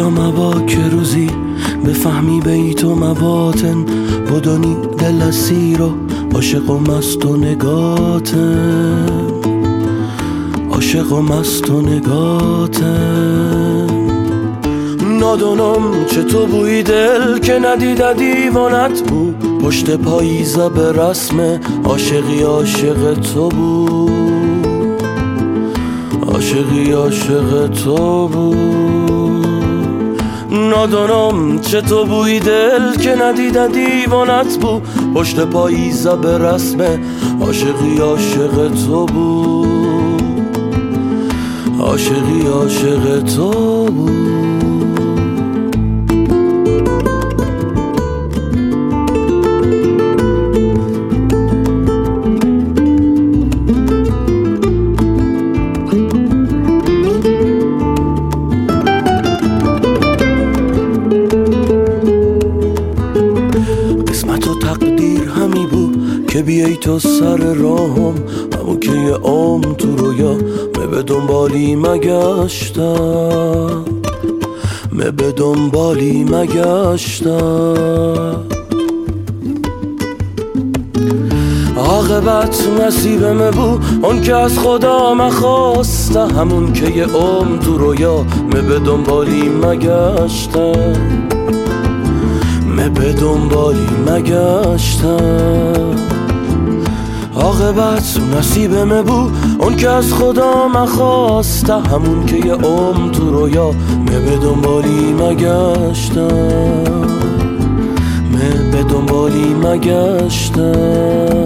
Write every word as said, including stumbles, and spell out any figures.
خدا مبا که روزی بفهمی بیت و مباطن بدانی دل اسیر و عاشق و مست و نگاتم، عاشق و مست و نگاتم. نادانم چه تو بوی دل که ندیده دیوانت بود، پشت پاییزه به رسم عاشقی عاشق تو بود، عاشقی عاشق تو بود. نادانم چه تو بوی دل که ندیده دیوانت بود، پشت پاییزه به رسم عاشقی عاشق تو بود، عاشقی عاشق تو بود. که بیایی تو سر راهم، همون که یه عام تو رویا می به دنبالی مگشتم، می به دنبالی مگشتم. عاقبت نصیبم بود اون که از خدا مخواسته، همون که یه عام تو رویا می به دنبالی مگشتم، می به دنبالی مگشتم. عاقبت نصیبم بود اون که از خدا مخواسته، همون که یه عمر تو رویا می به دنبالی مگشتم، می به دنبالی مگشتم.